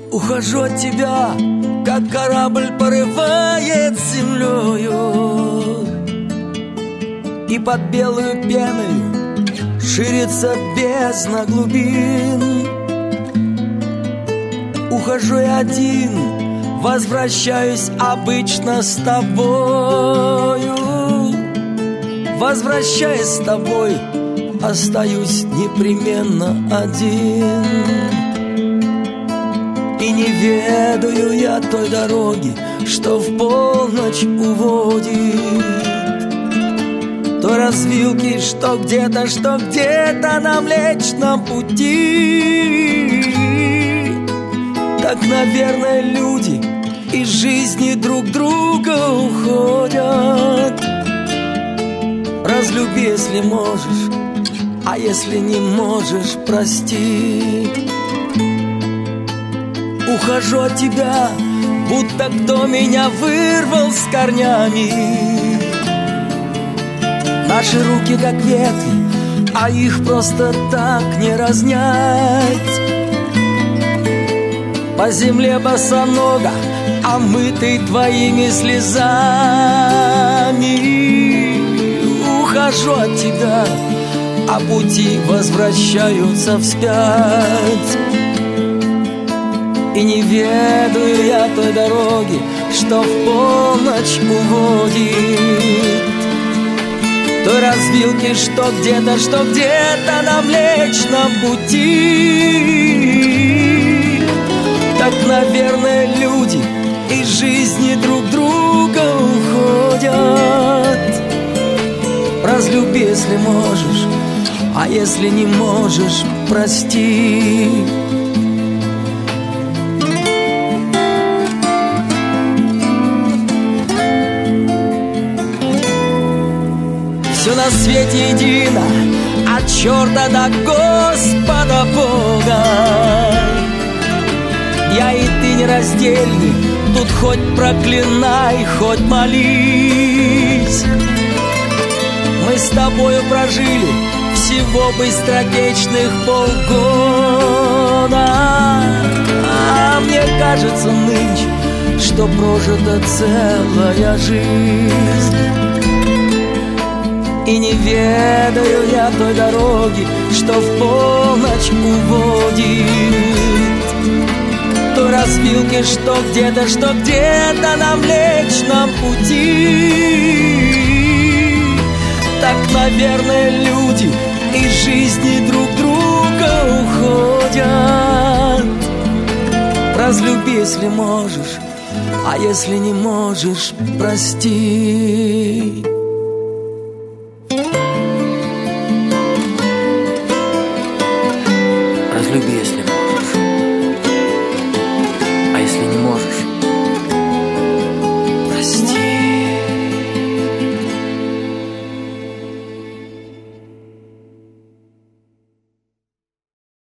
Ухожу от тебя, как корабль порывает землею, и под белую пеною ширится бездна глубин. Ухожу я один, возвращаюсь обычно с тобою. Возвращаясь с тобой, остаюсь непременно один. И не ведаю я той дороги, что в полночь уводит, той развилки, что где-то на Млечном пути. Так, наверное, люди из жизни друг друга уходят. Разлюби, если можешь, а если не можешь, прости. Ухожу от тебя, будто кто меня вырвал с корнями. Наши руки как ветви, а их просто так не разнять. По земле босоного, омытый твоими слезами. Ухожу от тебя, а пути возвращаются вспять. И не ведаю я той дороги, что в полночь уводит, той развилки, что где-то на Млечном пути. Так, наверное, люди из жизни друг друга уходят. Разлюби, если можешь, а если не можешь, прости. Все на свете едино, от черта до Господа Бога. Я и ты нераздельны, тут хоть проклинай, хоть молись. Мы с тобою прожили всего быстротечных полгода, а мне кажется нынче, что прожита целая жизнь. И не ведаю я той дороги, что в полночь уводит, той развилки, что где-то на Млечном пути. Так, наверное, люди из жизни друг друга уходят. Разлюби, если можешь, а если не можешь, прости. Разлюби, если